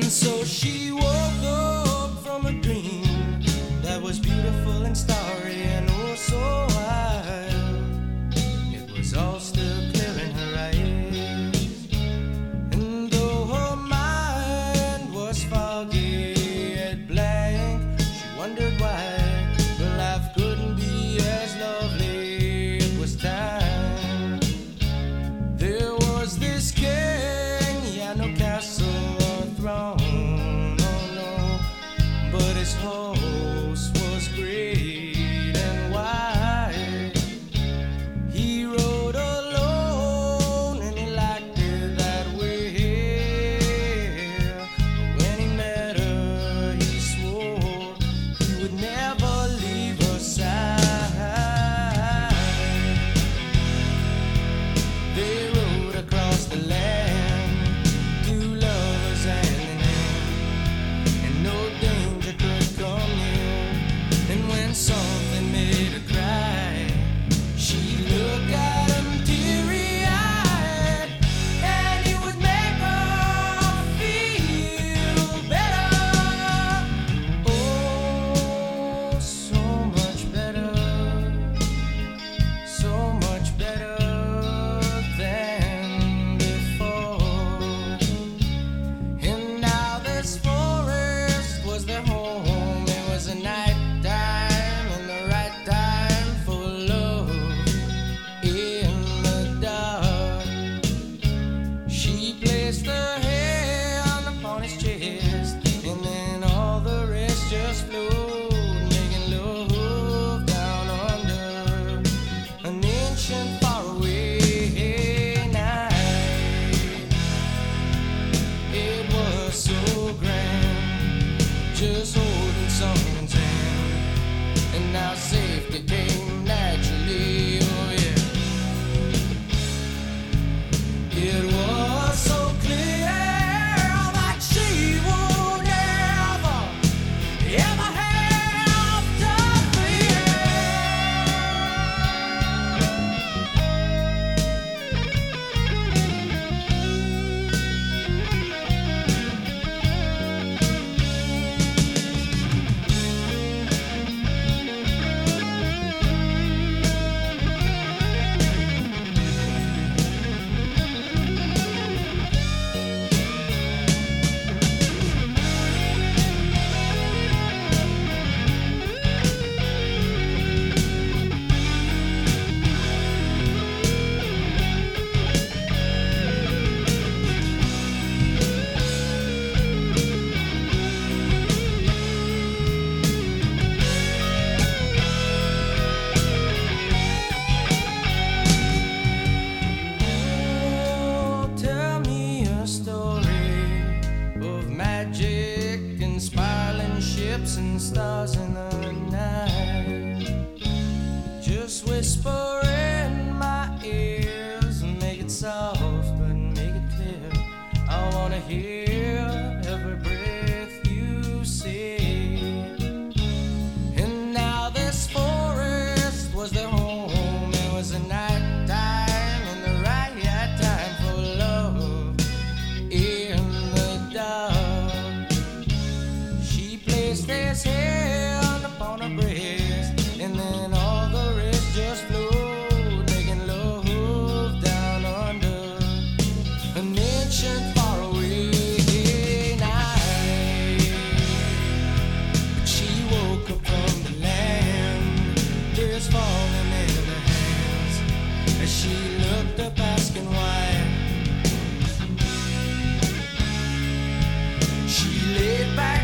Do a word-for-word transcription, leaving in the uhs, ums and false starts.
So she woke up from a dream that was beautiful and starry and oh so wild. It was all still clear in her eyes, and though her mind was foggy and blank, she wondered why her life couldn't be as lovely. It was time. There was this king, he had no castle or throne, his house was great and wide. He rode alone and he liked it that way. When he met her, he swore he would never leave her side. They rode across the land, two lovers hand in hand, and no danger could come near. And when something made her cry, she looked at him teary-eyed, and he would make her feel better. Oh, so much better, so much better than before. And now this forest was their home. It was a night time and the right time for love in the dark. She placed her hand upon his chest, and then all the rest just flowed, making love down under an ancient faraway night. It was so grand, just holding someone's hand, and now safety came naturally. Oh yeah, it was so clear that she would never, ever have to fear. Oh, tell me a story of magic and smiling ships and stars in the night. Just whisper in my ears and make it soft but make it clear. I wanna hear every breath you say. And now this forest was their home. It was a night time and the right time for love in the dark. She placed his hand upon her breast, and then all the rest just flowed, making love down under an ancient faraway night. But she woke up from the land, tears falling in her hands, as she looked up asking why. She laid back